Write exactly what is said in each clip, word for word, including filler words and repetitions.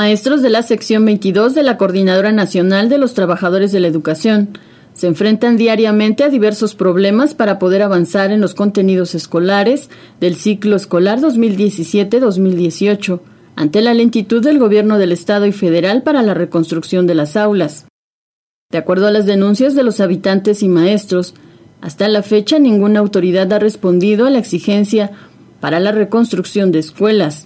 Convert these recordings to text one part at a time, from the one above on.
Maestros de la sección veintidós de la Coordinadora Nacional de los Trabajadores de la Educación se enfrentan diariamente a diversos problemas para poder avanzar en los contenidos escolares del ciclo escolar dos mil diecisiete dos mil dieciocho, ante la lentitud del gobierno del Estado y federal para la reconstrucción de las aulas. De acuerdo a las denuncias de los habitantes y maestros, hasta la fecha ninguna autoridad ha respondido a la exigencia para la reconstrucción de escuelas.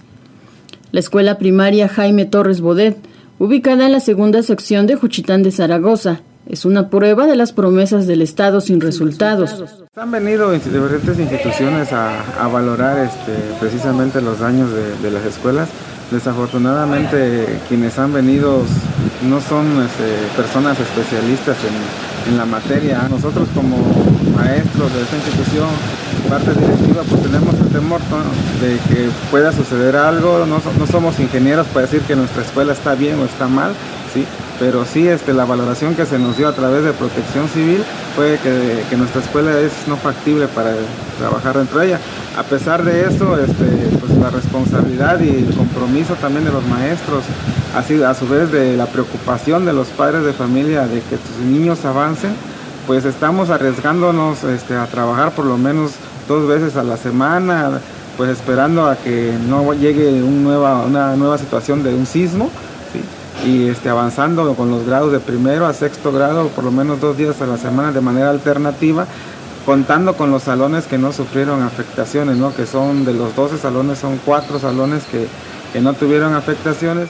La escuela primaria Jaime Torres Bodet, ubicada en la segunda sección de Juchitán de Zaragoza, es una prueba de las promesas del Estado sin resultados. Han venido diferentes instituciones a, a valorar este, precisamente los daños de, de las escuelas. Desafortunadamente quienes han venido no son este, personas especialistas en, en la materia. Nosotros como maestros de esta institución, parte directiva, pues tenemos el temor, ¿no?, de que pueda suceder algo. No, no somos ingenieros para decir que nuestra escuela está bien o está mal, ¿sí? Pero sí este, la valoración que se nos dio a través de Protección Civil fue que, que nuestra escuela es no factible para trabajar dentro de ella. A pesar de eso, este, pues la responsabilidad y el compromiso también de los maestros, así a su vez de la preocupación de los padres de familia de que sus niños avancen, pues estamos arriesgándonos este, a trabajar por lo menos dos veces a la semana, pues esperando a que no llegue un nueva, una nueva situación de un sismo, ¿sí? Y este, avanzando con los grados de primero a sexto grado, por lo menos dos días a la semana de manera alternativa, contando con los salones que no sufrieron afectaciones, ¿no? Que son de los doce salones, son cuatro salones que, que no tuvieron afectaciones.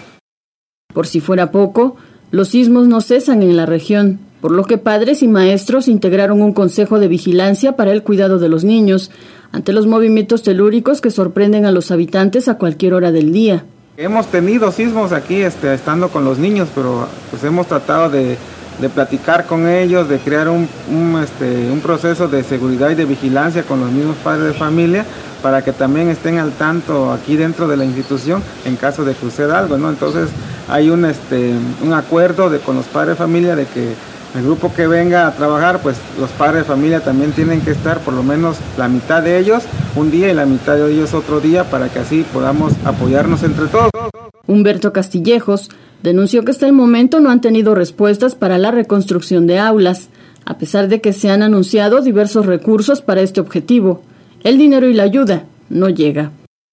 Por si fuera poco, los sismos no cesan en la región, por lo que padres y maestros integraron un consejo de vigilancia para el cuidado de los niños ante los movimientos telúricos que sorprenden a los habitantes a cualquier hora del día. Hemos tenido sismos aquí este, estando con los niños, pero pues hemos tratado de, de platicar con ellos, de crear un, un, este, un proceso de seguridad y de vigilancia con los mismos padres de familia para que también estén al tanto aquí dentro de la institución en caso de que suceda algo, ¿no? Entonces hay un, este, un acuerdo de, con los padres de familia de que el grupo que venga a trabajar, pues los padres de familia también tienen que estar por lo menos la mitad de ellos un día y la mitad de ellos otro día para que así podamos apoyarnos entre todos. Humberto Castillejos denunció que hasta el momento no han tenido respuestas para la reconstrucción de aulas, a pesar de que se han anunciado diversos recursos para este objetivo. El dinero y la ayuda no llega.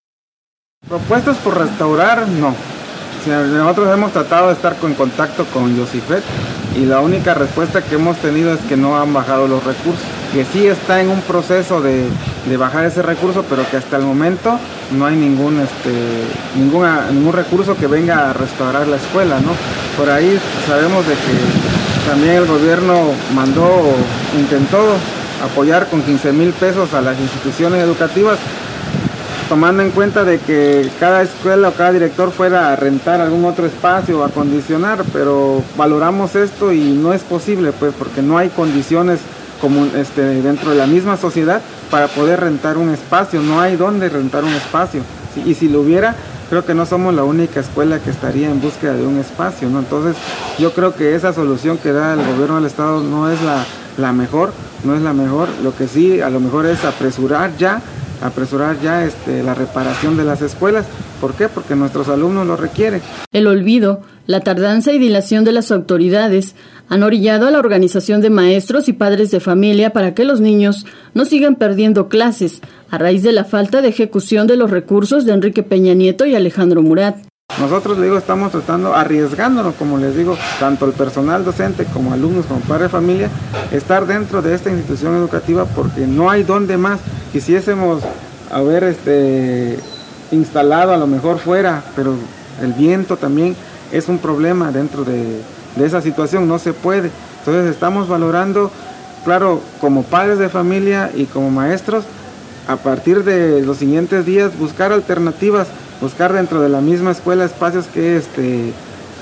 Propuestas por restaurar, no. Nosotros hemos tratado de estar en contacto con Yosifet y la única respuesta que hemos tenido es que no han bajado los recursos, que sí está en un proceso de, de bajar ese recurso, pero que hasta el momento no hay ningún, este, ninguna, ningún recurso que venga a restaurar la escuela, ¿no? Por ahí sabemos de que también el gobierno mandó, intentó apoyar con quince mil pesos a las instituciones educativas, tomando en cuenta de que cada escuela o cada director fuera a rentar algún otro espacio o acondicionar, pero valoramos esto y no es posible, pues, porque no hay condiciones como este, dentro de la misma sociedad para poder rentar un espacio, no hay dónde rentar un espacio, ¿sí? Y si lo hubiera, creo que no somos la única escuela que estaría en búsqueda de un espacio, ¿no? Entonces, yo creo que esa solución que da el gobierno del Estado no es la, la mejor, no es la mejor, lo que sí a lo mejor es apresurar ya apresurar ya este, la reparación de las escuelas. ¿Por qué? Porque nuestros alumnos lo requieren. El olvido, la tardanza y dilación de las autoridades han orillado a la organización de maestros y padres de familia para que los niños no sigan perdiendo clases a raíz de la falta de ejecución de los recursos de Enrique Peña Nieto y Alejandro Murat. Nosotros, les digo, estamos tratando, arriesgándonos, como les digo, tanto el personal docente como alumnos, como padres de familia, estar dentro de esta institución educativa porque no hay dónde más. Quisiésemos haber este, instalado a lo mejor fuera, pero el viento también es un problema dentro de, de esa situación, no se puede. Entonces estamos valorando, claro, como padres de familia y como maestros, a partir de los siguientes días buscar alternativas, buscar dentro de la misma escuela espacios que, este,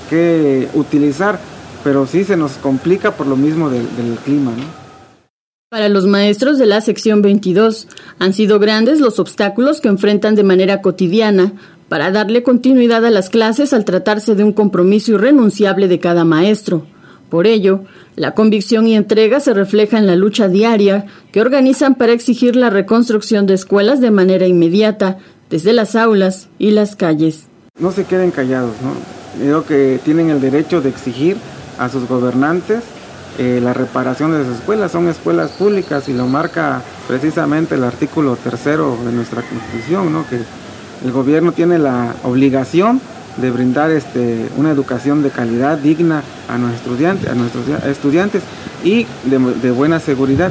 que utilizar, pero sí se nos complica por lo mismo del, del clima, ¿no? Para los maestros de la sección veintidós, han sido grandes los obstáculos que enfrentan de manera cotidiana para darle continuidad a las clases al tratarse de un compromiso irrenunciable de cada maestro. Por ello, la convicción y entrega se refleja en la lucha diaria que organizan para exigir la reconstrucción de escuelas de manera inmediata, desde las aulas y las calles. No se queden callados, ¿no? Digo que tienen el derecho de exigir a sus gobernantes eh, la reparación de sus escuelas. Son escuelas públicas y lo marca precisamente el artículo tercero de nuestra Constitución, ¿no? Que el gobierno tiene la obligación de brindar este, una educación de calidad digna a nuestros estudiantes, a nuestros estudiantes y de, de buena seguridad.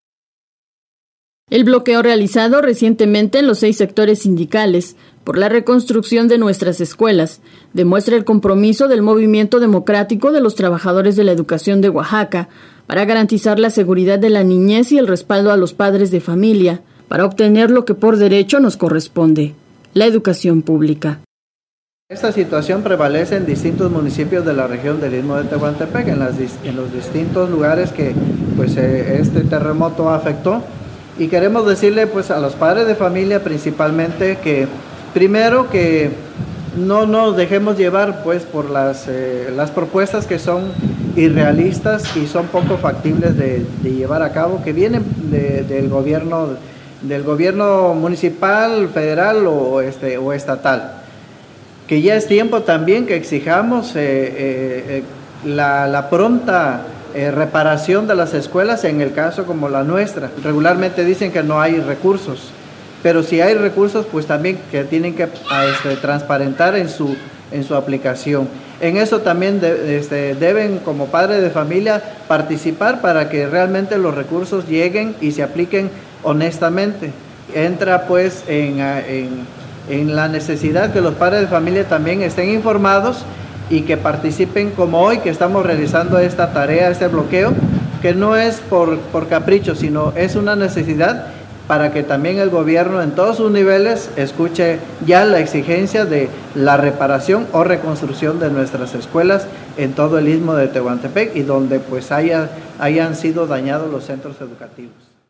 El bloqueo realizado recientemente en los seis sectores sindicales por la reconstrucción de nuestras escuelas demuestra el compromiso del movimiento democrático de los trabajadores de la educación de Oaxaca para garantizar la seguridad de la niñez y el respaldo a los padres de familia para obtener lo que por derecho nos corresponde, la educación pública. Esta situación prevalece en distintos municipios de la región del Istmo de Tehuantepec, en, las, en los distintos lugares que pues, eh, este terremoto afectó. Y queremos decirle pues, a los padres de familia principalmente que primero que no nos dejemos llevar pues, por las, eh, las propuestas que son irrealistas y son poco factibles de, de llevar a cabo, que vienen de, del, gobierno, del gobierno municipal, federal o, este, o estatal. Que ya es tiempo también que exijamos eh, eh, la, la pronta eh, reparación de las escuelas en el caso como la nuestra. Regularmente dicen que no hay recursos, pero si hay recursos, pues también que tienen que este, transparentar en su, en su aplicación. En eso también de, este, deben, como padres de familia, participar para que realmente los recursos lleguen y se apliquen honestamente. Entra pues en... en en la necesidad que los padres de familia también estén informados y que participen como hoy que estamos realizando esta tarea, este bloqueo, que no es por, por capricho, sino es una necesidad para que también el gobierno en todos sus niveles escuche ya la exigencia de la reparación o reconstrucción de nuestras escuelas en todo el Istmo de Tehuantepec y donde pues haya, hayan sido dañados los centros educativos.